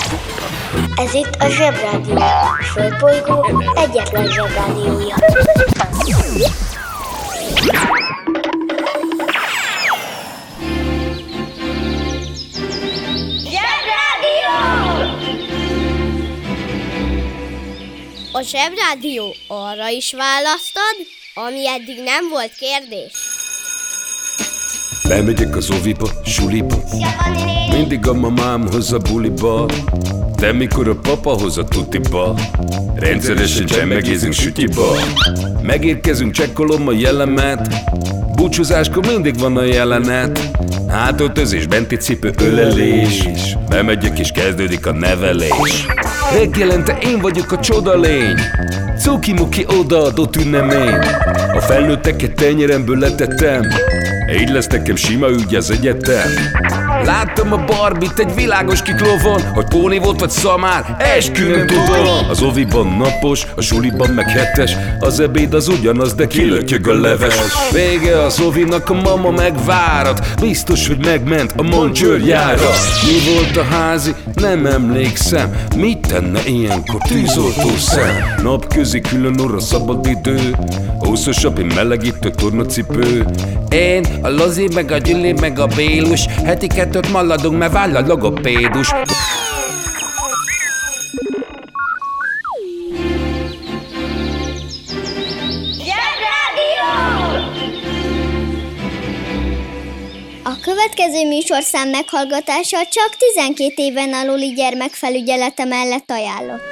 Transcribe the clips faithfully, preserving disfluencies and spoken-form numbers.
Ez itt a Zsebrádió, a Földbolygó egyetlen Zsebrádiója. Zsebrádió! A Zsebrádió arra is választod, ami eddig nem volt kérdés. Bemegyek az oviba, suliba, mindig a mamám hoz a buliba, de mikor a papa hoz a tutiba, rendszeresen csemmegézünk sütiba. Megérkezünk, csekkolom a jellemet, búcsúzáskor mindig van a jelenet. Hátöltözés, benti cipő, ölelés, bemegyek és kezdődik a nevelés. Reggelente én vagyok a csoda lény, cuki-muki odaadott ünnemény. A felnőtteket tenyeremből letettem, így lesz nekem sima ügy az egyetem. Láttam a Barbit egy világos kiklovon, hogy póni volt vagy szamár, eskü nem tudom. Az oviban napos, a suliban meg hetes, az ebéd az ugyanaz, de kilötyög a leves. Vége az ovinak, a mama megvárat, biztos, hogy megment a Moncsőrjára. Mi volt a házi? Nem emlékszem, mit tenne ilyenkor tűzoltó szem? Napközi külön orra szabad idő, húszosabb, én melegítő tornacipő. Én, a Lozi, meg a Gyüli, meg a Bélus, heti kettőt maladunk, mert váll a logopédus. A következő műsorszám meghallgatása csak tizenkét éven aluli gyermekfelügyelete mellett ajánlott.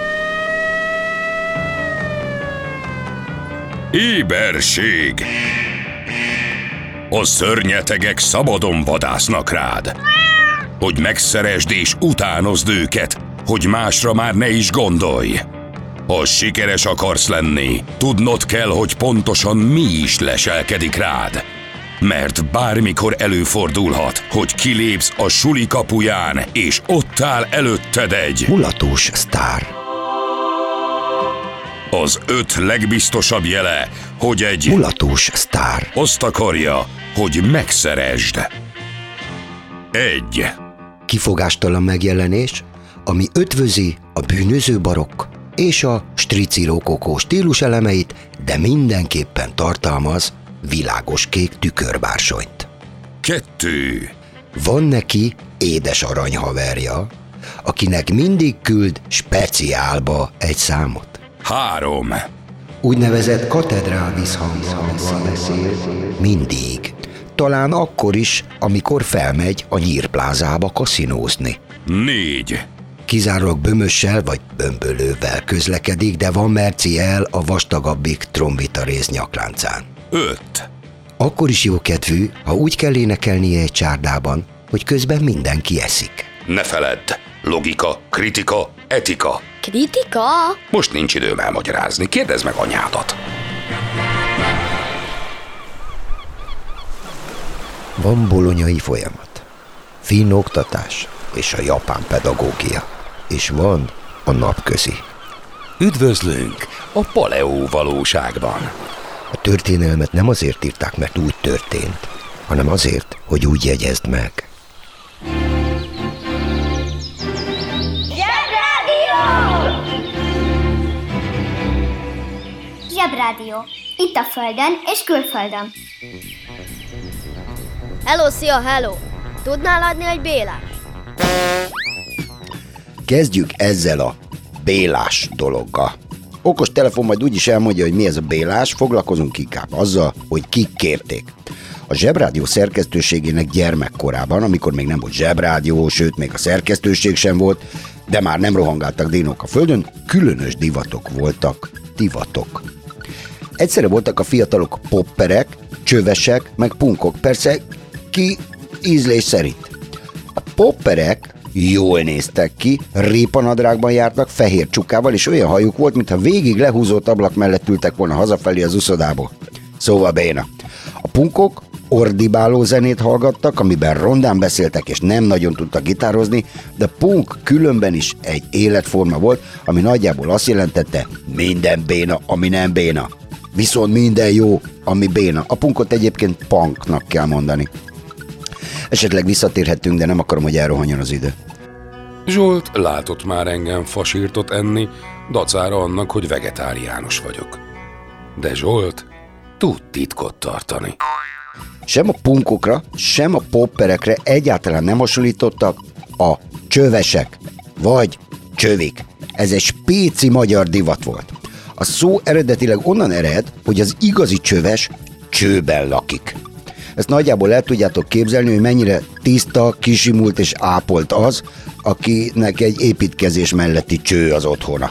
Éberség! A szörnyetegek szabadon vadásznak rád, hogy megszeresd és utánozd őket, hogy másra már ne is gondolj. Ha sikeres akarsz lenni, tudnod kell, hogy pontosan mi is leselkedik rád. Mert bármikor előfordulhat, hogy kilépsz a suli kapuján, és ott áll előtted egy mulatós sztár. Az öt legbiztosabb jele, hogy egy mulatós sztár azt akarja, hogy megszeresd. Egy. Kifogástalan megjelenés, ami ötvözi a bűnöző barokk és a strici rokokó stílus elemeit, de mindenképpen tartalmaz világos kék tükörbársonyt. Kettő. Van neki édes aranyhaverja, akinek mindig küld speciálba egy számot. Három. Úgynevezett katedrál visszhanggal beszél mindig. Talán akkor is, amikor felmegy a Nyírplázába kaszinózni. Négy. Kizárólag bömössel vagy bömbölővel közlekedik, de van merci el a vastagabbik trombitarész nyakláncán. Öt. Akkor is jókedvű, ha úgy kell énekelnie egy csárdában, hogy közben mindenki eszik. Ne feledd, logika, kritika, etika. Kritika? Most nincs időm elmagyarázni, kérdezd meg anyádat. Van bolonyai folyamat, finn oktatás és a japán pedagógia, és van a napközi. Üdvözlünk a paleó valóságban. A történelmet nem azért írták, mert úgy történt, hanem azért, hogy úgy jegyezd meg. Zsebrádió. Itt a Földön és külföldön. Hello, szia, hello! Tudnál adni egy Bélát? Kezdjük ezzel a Bélás dologgal. Okos telefon majd úgyis elmondja, hogy mi ez a Bélás, foglalkozunk inkább azzal, hogy kik kérték. A Zsebrádió szerkesztőségének gyermekkorában, amikor még nem volt Zsebrádió, sőt még a szerkesztőség sem volt, de már nem rohangáltak dinók a földön, különös divatok voltak, divatok. Egyszerre voltak a fiatalok popperek, csövesek, meg punkok, persze ki ízlés szerint. A popperek jól néztek ki, répanadrágban jártak, fehér csukával, és olyan hajuk volt, mintha végig lehúzott ablak mellett ültek volna hazafelé az uszodából. Szóval béna. A punkok ordibáló zenét hallgattak, amiben rondán beszéltek, és nem nagyon tudtak gitározni, de punk különben is egy életforma volt, ami nagyjából azt jelentette, minden béna, ami nem béna. Viszont minden jó, ami béna. A punkot egyébként punknak kell mondani. Esetleg visszatérhetünk, de nem akarom, hogy elrohanjon az idő. Zsolt látott már engem fasírtot enni, dacára annak, hogy vegetáriánus vagyok. De Zsolt tud titkot tartani. Sem a punkokra, sem a popperekre egyáltalán nem hasonlítottak a csövesek, vagy csövik. Ez egy spéci magyar divat volt. A szó eredetileg onnan ered, hogy az igazi csöves csőben lakik. Ezt nagyjából el tudjátok képzelni, hogy mennyire tiszta, kisimult és ápolt az, akinek egy építkezés melletti cső az otthona.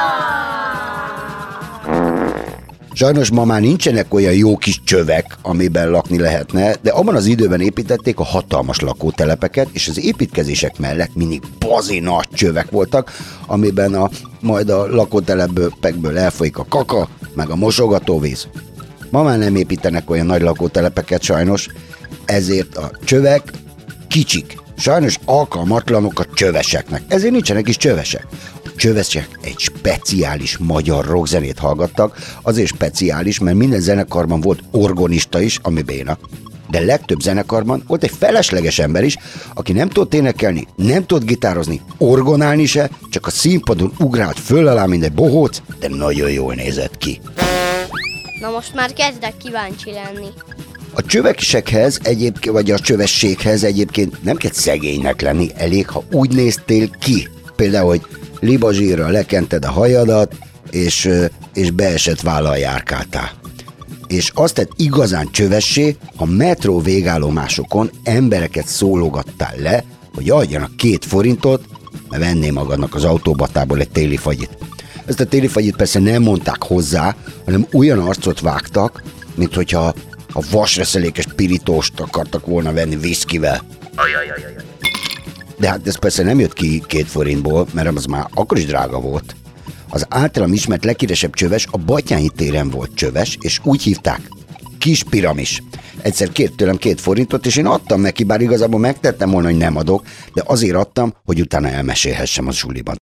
Sajnos ma már nincsenek olyan jó kis csövek, amiben lakni lehetne, de abban az időben építették a hatalmas lakótelepeket, és az építkezések mellett mindig bazi nagy csövek voltak, amiben a, majd a lakótelepekből elfolyik a kaka, meg a mosogatóvíz. Ma már nem építenek olyan nagy lakótelepeket sajnos, ezért a csövek kicsik. Sajnos alkalmatlanok a csöveseknek, ezért nincsenek is csövesek. A csövesek egy speciális magyar rockzenét hallgattak, azért speciális, mert minden zenekarban volt orgonista is, ami béna. De legtöbb zenekarban volt egy felesleges ember is, aki nem tudott énekelni, nem tudott gitározni, orgonálni se, csak a színpadon ugrált föl alá, mint egy bohóc, de nagyon jól nézett ki. Na most már kezdek kíváncsi lenni. A csövesekhez egyébként, vagy a csövességhez egyébként nem kell szegénynek lenni, elég, ha úgy néztél ki. Például, hogy libazsírra lekented a hajadat, és, és beesett vállal járkáltál. És azt tett igazán csövessé, ha metró végállomásokon embereket szólogattál le, hogy adjanak két forintot, mert venné magadnak az autóbatából egy téli fagyit. Ezt a téli fagyit persze nem mondták hozzá, hanem olyan arcot vágtak, mint hogyha a vasreszelékes pirítóst akartak volna venni viszkivel. De hát ez persze nem jött ki két forintból, mert az már akkor is drága volt. Az általam ismert leghíresebb csöves a Batthyány téren volt csöves, és úgy hívták, Kis Piramis. Egyszer kért tőlem két forintot, és én adtam neki, bár igazából megtettem volna, hogy nem adok, de azért adtam, hogy utána elmesélhessem a suliban.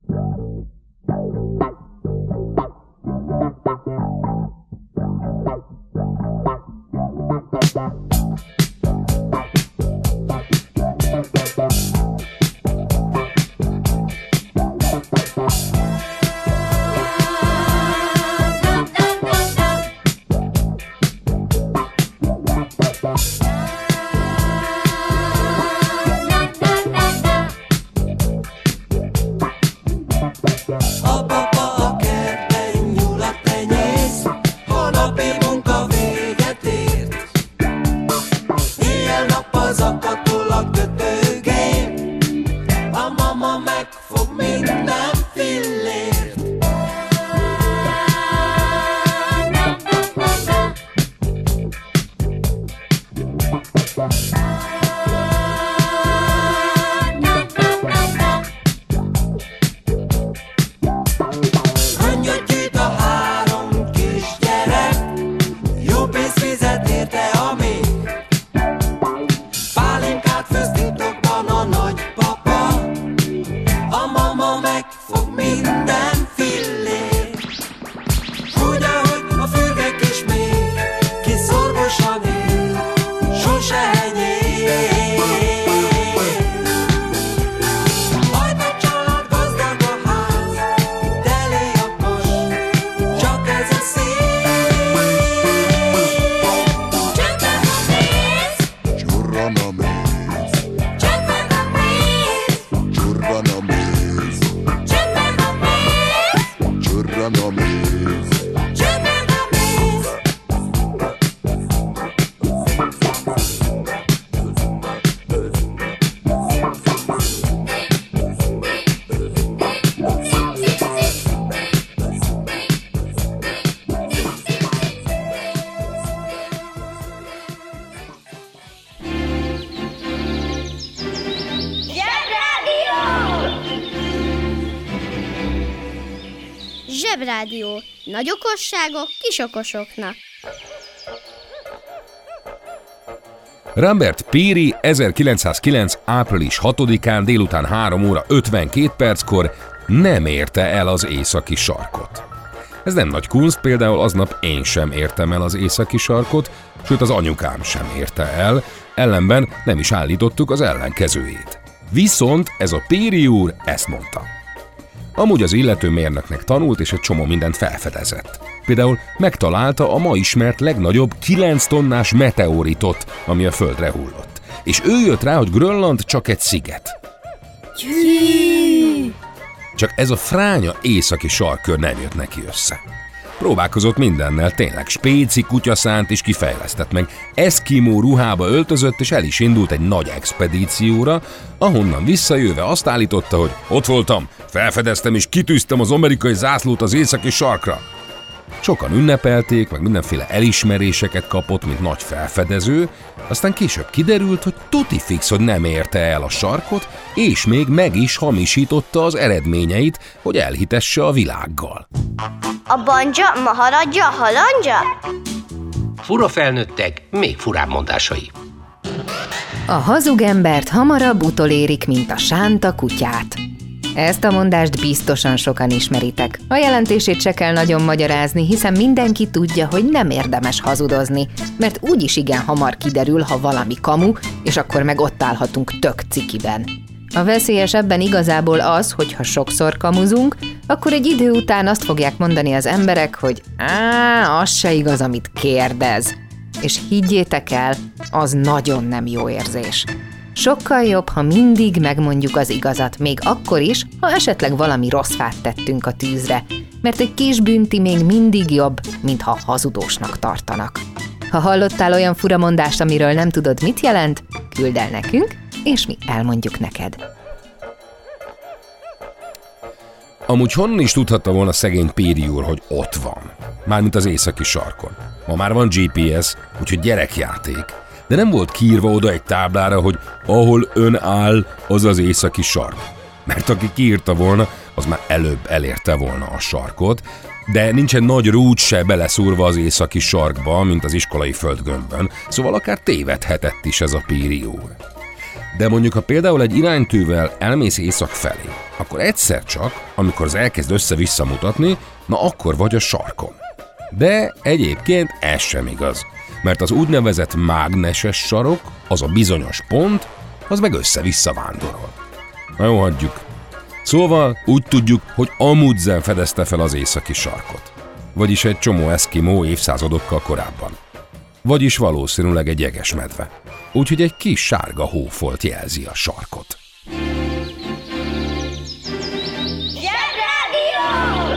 Zsebrádió. Nagy okosságok kis okosoknak. Rambert Peary ezerkilencszázkilenc. április hatodikán délután három óra ötvenkét perckor nem érte el az északi sarkot. Ez nem nagy kunst, például aznap én sem értem el az északi sarkot, sőt az anyukám sem érte el, ellenben nem is állítottuk az ellenkezőjét. Viszont ez a Péri úr ezt mondta. Amúgy az illető mérnöknek tanult, és egy csomó mindent felfedezett. Például megtalálta a ma ismert legnagyobb kilenc tonnás meteoritot, ami a Földre hullott. És ő jött rá, hogy Grönland csak egy sziget. Csak ez a fránya északi sarkkör nem jött neki össze. Próbálkozott mindennel, tényleg spéci kutyaszánt is kifejlesztett meg. Eszkimó ruhába öltözött, és el is indult egy nagy expedícióra, ahonnan visszajöve azt állította, hogy ott voltam, felfedeztem és kitűztem az amerikai zászlót az északi sarkra. Sokan ünnepelték, meg mindenféle elismeréseket kapott, mint nagy felfedező, aztán később kiderült, hogy tuti fix, hogy nem érte el a sarkot, és még meg is hamisította az eredményeit, hogy elhitesse a világgal. A banja, maharadja, halandja? Fura felnőttek, még furább mondásai. A hazug embert hamarabb utolérik, mint a sánta kutyát. Ezt a mondást biztosan sokan ismeritek. A jelentését se kell nagyon magyarázni, hiszen mindenki tudja, hogy nem érdemes hazudozni, mert úgyis igen hamar kiderül, ha valami kamu, és akkor meg ott állhatunk tök cikiben. A veszélyes ebben igazából az, hogy ha sokszor kamuzunk, akkor egy idő után azt fogják mondani az emberek, hogy á, az se igaz, amit kérdez. És higgyétek el, az nagyon nem jó érzés. Sokkal jobb, ha mindig megmondjuk az igazat, még akkor is, ha esetleg valami rossz fát tettünk a tűzre, mert egy kis bünti még mindig jobb, mint ha hazudósnak tartanak. Ha hallottál olyan furamondást, amiről nem tudod, mit jelent, küld el nekünk, és mi elmondjuk neked. Amúgy honnan is tudhatta volna szegény Péri úr, hogy ott van? Mármint az északi sarkon. Ma már van gé pé es, úgyhogy gyerekjáték. De nem volt kiírva oda egy táblára, hogy ahol ön áll, az az északi sark. Mert aki kiírta volna, az már előbb elérte volna a sarkot, de nincsen nagy rúd se beleszúrva az északi sarkba, mint az iskolai földgömbön, szóval akár tévedhetett is ez a Péri úr. De mondjuk, ha például egy iránytűvel elmész észak felé, akkor egyszer csak, amikor az elkezd össze-vissza mutatni, na akkor vagy a sarkon. De egyébként ez sem igaz, mert az úgynevezett mágneses sarok, az a bizonyos pont, az meg össze-vissza vándorol. Na jó, hagyjuk. Szóval úgy tudjuk, hogy Amundsen fedezte fel az északi sarkot. Vagyis egy csomó eszkimó évszázadokkal korábban. Vagyis valószínűleg egy jegesmedve. Úgyhogy egy kis sárga hófolt jelzi a sarkot. Zsebrádió!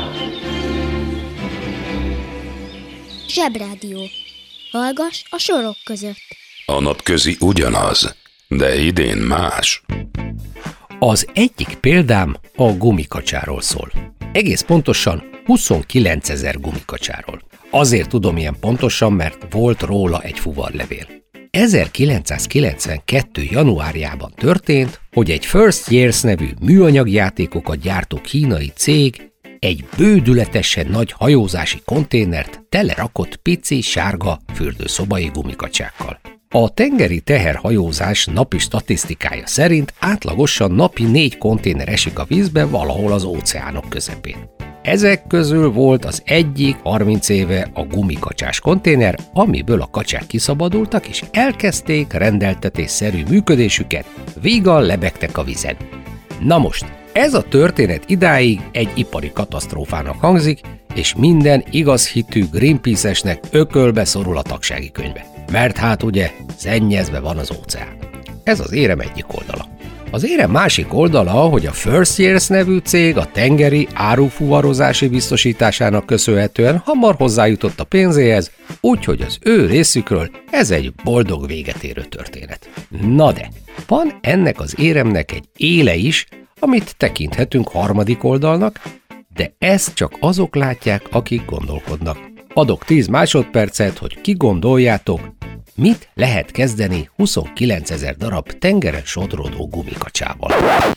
Zsebrádió. Hallgass a sorok között. A napközi ugyanaz, de idén más. Az egyik példám a gumikacsáról szól. Egész pontosan huszonkilencezer gumikacsáról. Azért tudom ilyen pontosan, mert volt róla egy fuvarlevél. ezerkilencszázkilencvenkettő. januárjában történt, hogy egy First Years nevű műanyagjátékokat gyártó kínai cég egy bődületesen nagy hajózási konténert telerakott pici, sárga fürdőszobai gumikacsákkal. A tengeri teherhajózás napi statisztikája szerint átlagosan napi négy konténer esik a vízbe valahol az óceánok közepén. Ezek közül volt az egyik harminc éve a gumikacsás konténer, amiből a kacsák kiszabadultak és elkezdték rendeltetésszerű működésüket, vígan lebegtek a vízen. Na most, ez a történet idáig egy ipari katasztrófának hangzik, és minden igazhitű Greenpeace-esnek ökölbe szorul a tagsági könyve. Mert hát ugye szennyezve van az óceán. Ez az érem egyik oldala. Az érem másik oldala, hogy a First Years nevű cég a tengeri árufuvarozási biztosításának köszönhetően hamar hozzájutott a pénzéhez, úgyhogy az ő részükről ez egy boldog véget érő történet. Na de, van ennek az éremnek egy éle is, amit tekinthetünk harmadik oldalnak, de ezt csak azok látják, akik gondolkodnak. Adok tíz másodpercet, hogy kigondoljátok, mit lehet kezdeni huszonkilencezer darab tengeren sodródó gumikacsával.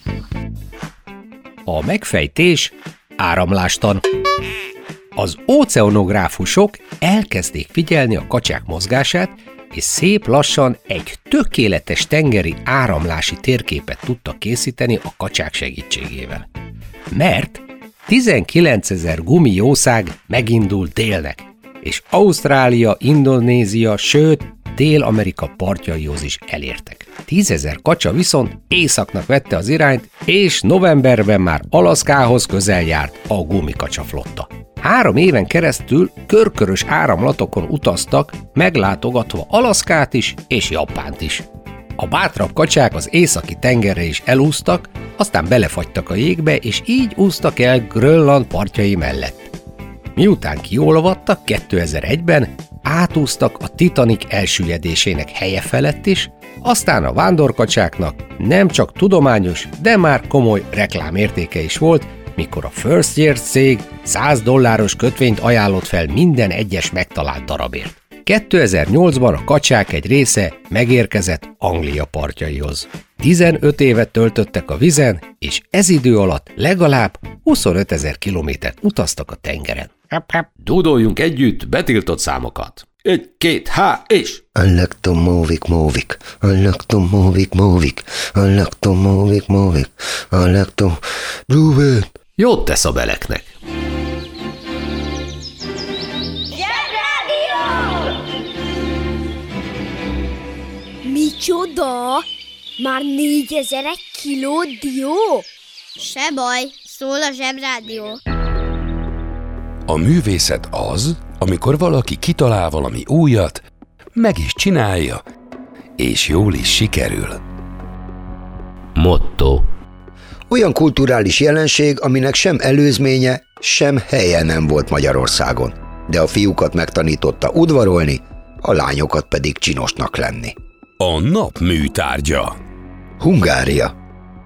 A megfejtés áramlástan. Az óceanográfusok elkezdték figyelni a kacsák mozgását, és szép lassan egy tökéletes tengeri áramlási térképet tudtak készíteni a kacsák segítségével. Mert tizenkilencezer gumijószág megindult délnek, és Ausztrália, Indonézia, sőt, Dél-Amerika partjaihoz is elértek. Tízezer kacsa viszont északnak vette az irányt, és novemberben már Alaszkához közel járt a gumikacsaflotta. Három éven keresztül körkörös áramlatokon utaztak, meglátogatva Alaszkát is és Japánt is. A bátrabb kacsák az északi tengerre is elúsztak, aztán belefagytak a jégbe, és így úsztak el Grönland partjai mellett. Miután kiolvadtak kétezer-egyben, átúztak a Titanic elsüllyedésének helye felett is, aztán a vándorkacsáknak nem csak tudományos, de már komoly reklámértéke is volt, mikor a First Years cég száz dolláros kötvényt ajánlott fel minden egyes megtalált darabért. kétezer-nyolcban a kacsák egy része megérkezett Anglia partjaihoz. tizenöt évet töltöttek a vizen, és ez idő alatt legalább huszonötezer kilométert utaztak a tengeren. Dúdoljunk együtt betiltott számokat. Egy, két, há, és... I like to movik, movik, I like to movik, movik, I like to movik, movik, I like to do it. Jót tesz a beleknek. Micsoda? Már négyezer kiló dió? Se baj, szól a Zsebrádió. A művészet az, amikor valaki kitalál valami újat, meg is csinálja, és jól is sikerül. Motto. Olyan kulturális jelenség, aminek sem előzménye, sem helye nem volt Magyarországon, de a fiúkat megtanította udvarolni, a lányokat pedig csinosnak lenni. A nap műtárgya. Hungária.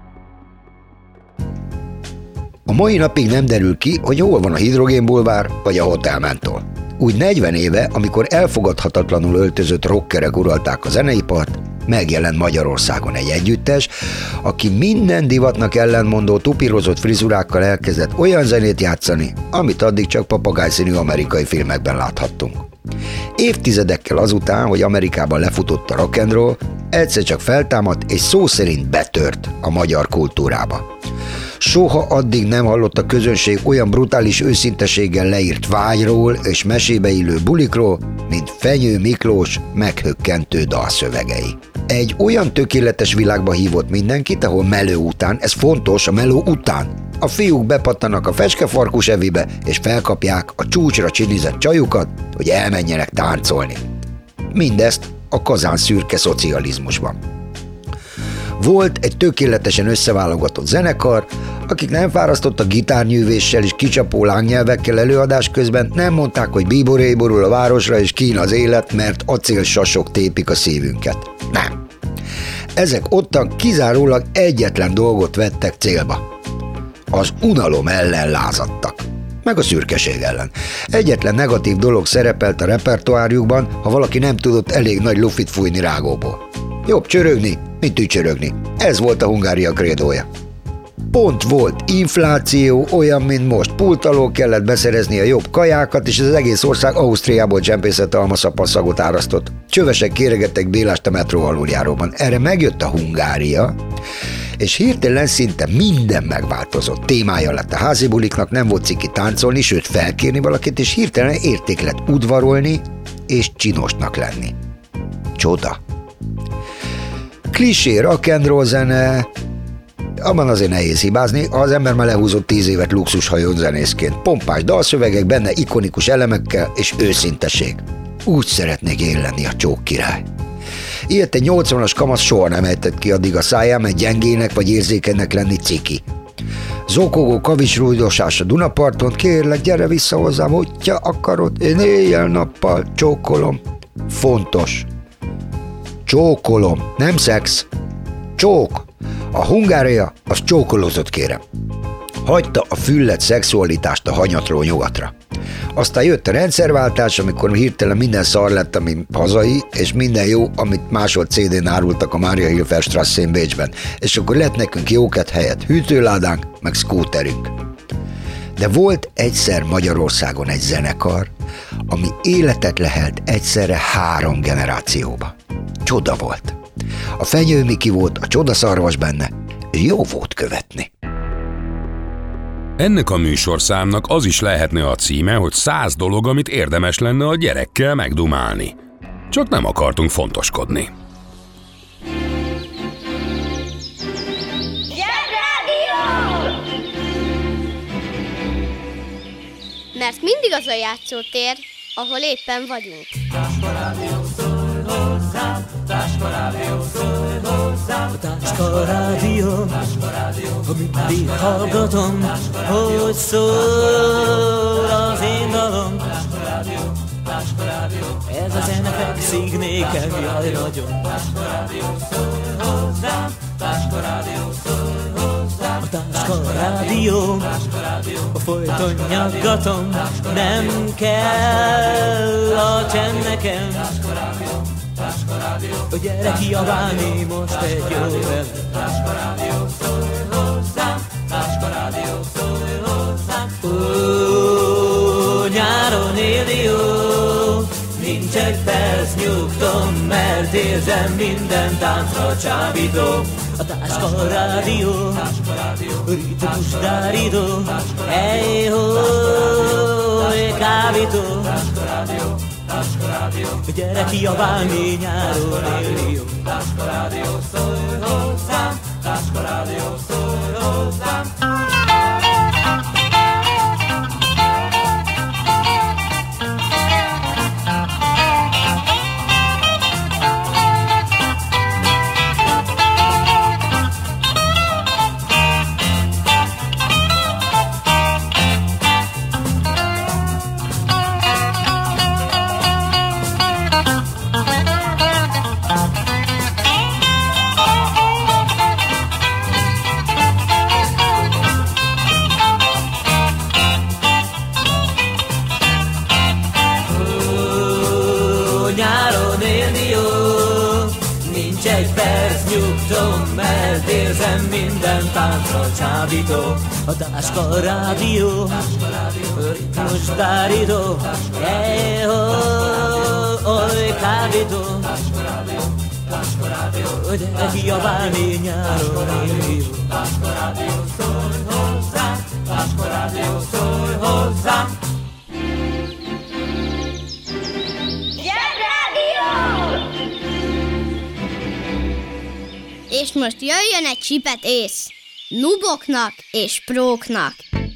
A mai napig nem derül ki, hogy hol van a Hidrogénbulvár vagy a Hotel Mentol. Úgy negyven éve, amikor elfogadhatatlanul öltözött rockerek uralták a zeneipart, megjelent Magyarországon egy együttes, aki minden divatnak ellentmondó tupírozott frizurákkal elkezdett olyan zenét játszani, amit addig csak papagájszínű amerikai filmekben láthattunk. Évtizedekkel azután, hogy Amerikában lefutott a rock and roll, egyszer csak feltámadt és szó szerint betört a magyar kultúrába. Soha addig nem hallott a közönség olyan brutális őszinteséggel leírt vágyról és mesébe illő bulikról, mint Fenyő Miklós meghökkentő dalszövegei. Egy olyan tökéletes világba hívott mindenkit, ahol meló után, ez fontos, a meló után, a fiúk bepattanak a fecskefarkus evibe, és felkapják a csúcsra csinizett csajukat, hogy elmenjenek táncolni. Mindezt a kazán szürke szocializmusban. Volt egy tökéletesen összeválogatott zenekar, akik nem fárasztottak gitárnyűvéssel és kicsapó lángnyelvekkel előadás közben, nem mondták, hogy bíboré borul a városra és kín az élet, mert acélsasok tépik a szívünket. Nem. Ezek ottan kizárólag egyetlen dolgot vettek célba. Az unalom ellen lázadtak. Meg a szürkeség ellen. Egyetlen negatív dolog szerepelt a repertoárjukban, ha valaki nem tudott elég nagy lufit fújni rágóból. Jobb csörögni, mint tücsörögni. Ez volt a Hungária krédója. Pont volt infláció, olyan, mint most. Pult alól kellett beszerezni a jobb kajákat, és az egész ország Ausztriából csempészette almaszapasszagot árasztott. Csövesek kéregettek Bélást a metró aluljáróban. Erre megjött a Hungária, és hirtelen szinte minden megváltozott. Témája lett a házi buliknak, nem volt ciki táncolni, sőt felkérni valakit, és hirtelen érték lett udvarolni és csinosnak lenni. Csoda. Klisé rock and roll zene, abban azért nehéz hibázni, ha az ember már lehúzott tíz évet luxushajón zenészként. Pompás dalszövegek, benne ikonikus elemekkel és őszinteség. Úgy szeretnék én lenni a csók király. Ilyet egy nyolcvanas kamasz soha nem ejtett ki addig a száján, mert gyengének vagy érzékenynek lenni ciki. Zokogó kavicsrújdosás a Dunaparton, kérlek, gyere vissza hozzám, hogyha akarod, én éjjel-nappal csókolom. Fontos. Csókolom, nem szex. Csók. A Hungária az csókolózott, kérem. Hagyta a füllet szexualitást a hanyatról nyugatra. Aztán jött a rendszerváltás, amikor hirtelen minden szar lett, ami hazai, és minden jó, amit máshol cé dén árultak a Mária Hilferstrasszén Bécsben. És akkor lett nekünk jóket helyett hűtőládánk, meg szkúterünk. De volt egyszer Magyarországon egy zenekar, ami életet lehelt egyszerre három generációba. Csoda volt. A Fenyő Miki volt a csodaszarvas benne, és jó volt követni. Ennek a műsorszámnak az is lehetne a címe, hogy száz dolog, amit érdemes lenne a gyerekkel megdumálni. csak nem akartunk fontoskodni. Mert mindig az a játszótér, ahol éppen vagyunk. Táska rádió, szólj hozzám, Táska rádió, szólj hozzám, Táska rádió, Táska rádió, ha mindig hallgatom, hogy szól az én dalom. Táska rádió, Táska rádió, ez a zene fekszik nékem, jaj nagyon. Táska rádió, szólj hozzám, Táska rádió, szólj hozzám, a Táska rádió, Táska rádió, a folyton nyaggatom, nem kell a csend nekem. Táska rádió, Táska rádió, a gyere kiabálni most egy jó vele. Táska rádió, szólj hozzám, Táska rádió, szólj hozzám. Ó, nyáron élni jó, nincs egy perc nyugtom, mert érzem minden táncra csábító. A Táska rádió, ritmus dárító, hey-ho, kábító. Gyere kiabálni nyáron élni jó. Táska rádió, szólj hozzám, Táska rádió, szólj hozzám. Érzem minden táncra csábító. A Táska rádió, ritmus dárító, hey-ho, oly kábító. Gyere kiabálni nyáron élni jó. Táska rádió, szólj hozzám, Táska rádió, szólj hozzám. És most jöjjön egy csipet ész, nuboknak és próknak.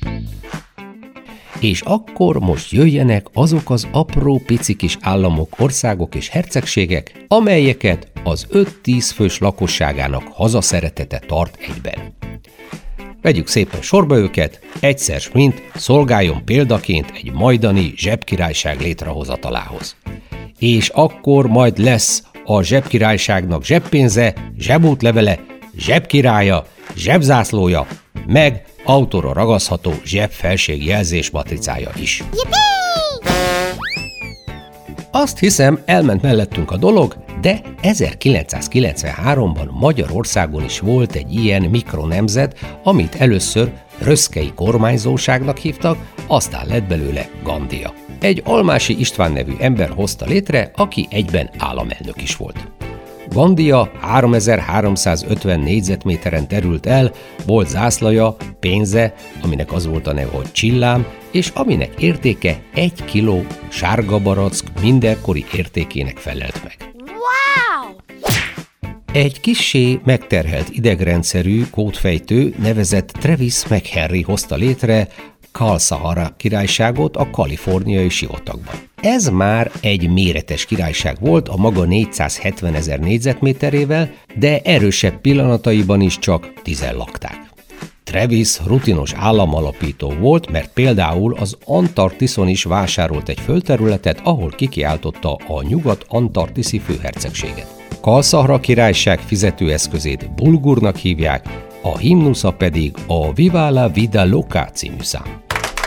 És akkor most jöjjenek azok az apró pici kis államok, országok és hercegségek, amelyeket az öt-tíz fős lakosságának hazaszeretete tart egyben. Vegyük szépen sorba őket, egyszer s mint szolgáljon példaként egy majdani zsebkirályság létrehozatalához. És akkor majd lesz a zsebkirályságnak zseppénze, zsebútlevele, zsebkirálya, zsebzászlója, meg autóra ragasztható zsebfelségjelzés matricája is. Yippee! Azt hiszem, elment mellettünk a dolog, de ezerkilencszázkilencvenháromban Magyarországon is volt egy ilyen mikronemzet, amit először röszkei kormányzóságnak hívtak, aztán lett belőle Gandia. Egy Almási István nevű ember hozta létre, aki egyben államelnök is volt. Gandia háromezer-háromszázötven négyzetméteren terült el, volt zászlaja, pénze, aminek az volt a neve, hogy csillám, és aminek értéke egy kiló sárga barack mindenkori értékének felelt meg. Wow! Egy kissé megterhelt idegrendszerű kódfejtő nevezett Travis McHenry hozta létre Kalszahara királyságot a kaliforniai sivatagban. Ez már egy méretes királyság volt a maga négyszázhetvenezer négyzetméterével, de erősebb pillanataiban is csak tizen lakták. Travis rutinos államalapító volt, mert például az Antarktiszon is vásárolt egy földterületet, ahol kikiáltotta a nyugat-antarktiszi főhercegséget. Kalszahara királyság fizetőeszközét bulgurnak hívják, a himnusza pedig a Viva la Vida Loca című szám.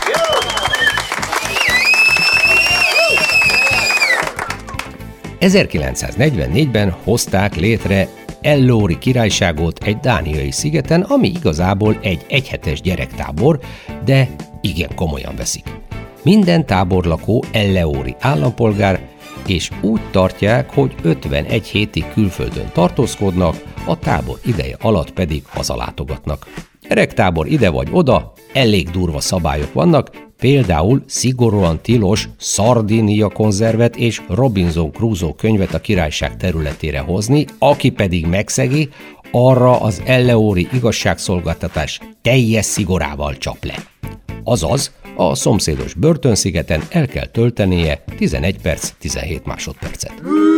ezerkilencszáznegyvennégyben hozták létre Ellóri királyságot egy dániai szigeten, ami igazából egy egyhetes gyerektábor, de igen komolyan veszik. Minden táborlakó elleóri állampolgár, és úgy tartják, hogy ötvenegy hétig külföldön tartózkodnak, a tábor ideje alatt pedig hazalátogatnak. Gyerektábor ide vagy oda, elég durva szabályok vannak, Például szigorúan tilos Sardinia konzervet és Robinson Crusoe könyvet a királyság területére hozni, aki pedig megszegi, arra az elleóri igazságszolgáltatás teljes szigorával csap le. Azaz, a szomszédos börtönszigeten el kell töltenie tizenegy perc tizenhét másodpercet.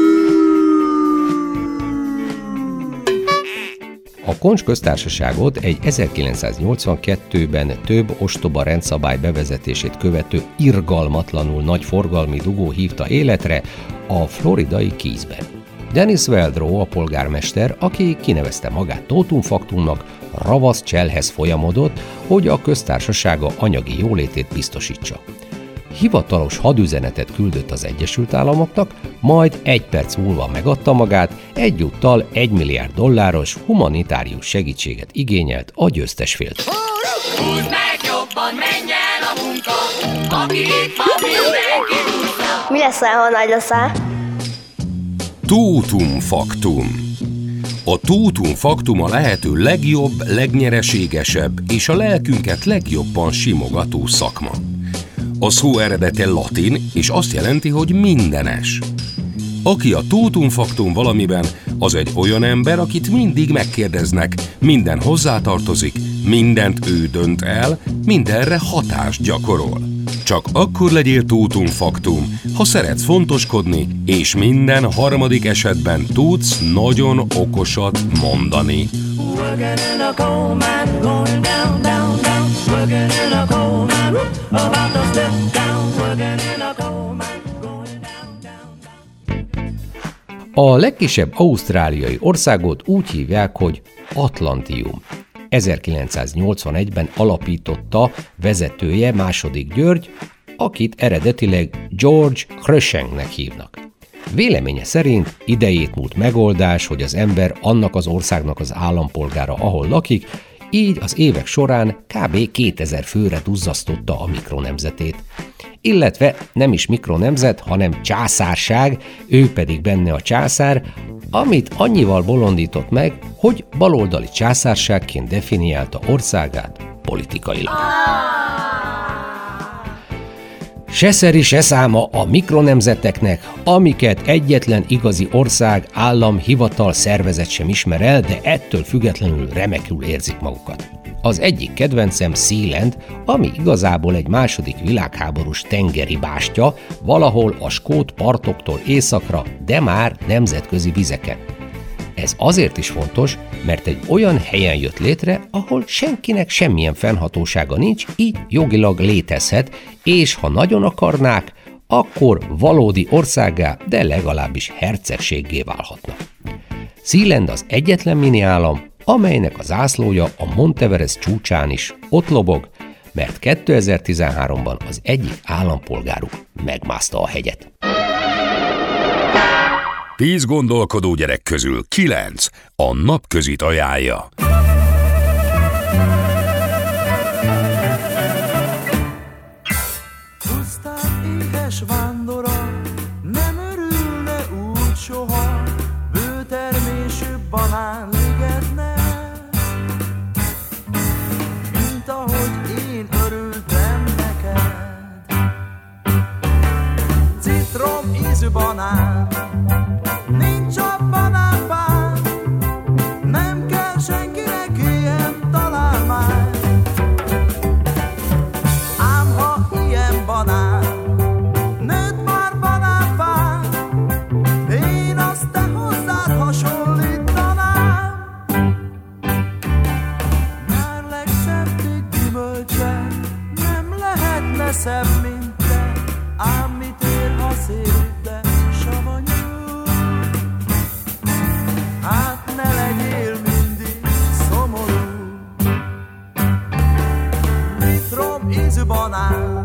A Koncs köztársaságot egy ezerkilencszáznyolcvankettőben több ostoba rendszabály bevezetését követő irgalmatlanul nagy forgalmi dugó hívta életre a floridai Keysben. Dennis Weldrow a polgármester, aki kinevezte magát Totum Factumnak, ravasz cselhez folyamodott, hogy a köztársasága anyagi jólétét biztosítsa. Hivatalos hadüzenetet küldött az Egyesült Államoknak, majd egy perc múlva megadta magát, egyúttal egy milliárd dolláros humanitárius segítséget igényelt a győztes féltől. Húzd meg jobban, menj el a munka, aki itt van, mindenki húzza. Mi leszel, ha nagy leszel? Totum Factum. A Totum Factum a lehető legjobb, legnyereségesebb és a lelkünket legjobban simogató szakma. A szó eredete latin, és azt jelenti, hogy mindenes. Aki a Totum Factum valamiben, az egy olyan ember, akit mindig megkérdeznek, minden hozzátartozik, mindent ő dönt el, mindenre hatást gyakorol. Csak akkor legyél Totum Factum, ha szeretsz fontoskodni, és minden harmadik esetben tudsz nagyon okosat mondani. A legkisebb ausztráliai országot úgy hívják, hogy Atlantium. ezerkilencszáznyolcvanegyben alapította vezetője Második György, akit eredetileg George Cruikshanknek hívnak. Véleménye szerint idejét múlt megoldás, hogy az ember annak az országnak az állampolgára, ahol lakik, így az évek során kb. kétezer főre duzzasztotta a mikronemzetét. Illetve nem is mikronemzet, hanem császárság, ő pedig benne a császár, amit annyival bolondított meg, hogy baloldali császárságként definiálta országát politikailag. Se szeri, se száma a mikronemzeteknek, amiket egyetlen igazi ország, állam, hivatal, szervezet sem ismer el, de ettől függetlenül remekül érzik magukat. Az egyik kedvencem Sealand, ami igazából egy második világháborús tengeri bástya, valahol a skót partoktól északra, de már nemzetközi vizeken. Ez azért is fontos, mert egy olyan helyen jött létre, ahol senkinek semmilyen fennhatósága nincs, így jogilag létezhet, és ha nagyon akarnák, akkor valódi országgá, de legalábbis hercegséggé válhatna. Sealand az egyetlen miniállam, amelynek a zászlója a Monteverest csúcsán is ott lobog, mert kétezer-tizenháromban az egyik állampolgáruk megmászta a hegyet. Tíz gondolkodó gyerek közül kilenc a napközit ajánlja. Pusztán éhes vándora, nem örülne úgy soha, bőtermésű banán ligetne, mint ahogy én örültem neked. Citrom ízű banán, nincs a banánfán, nem kell senkinek ilyen találmány. Ám ha ilyen banán nőtt már banánfán, én azt te hozzád hasonlítanám. Nyár legszebb gyümölcse nem lehetne szebb, mint te, ám mit ér, ha szép, de savanyú. Hát ne legyél mindig szomorú. Citrom ízű banán,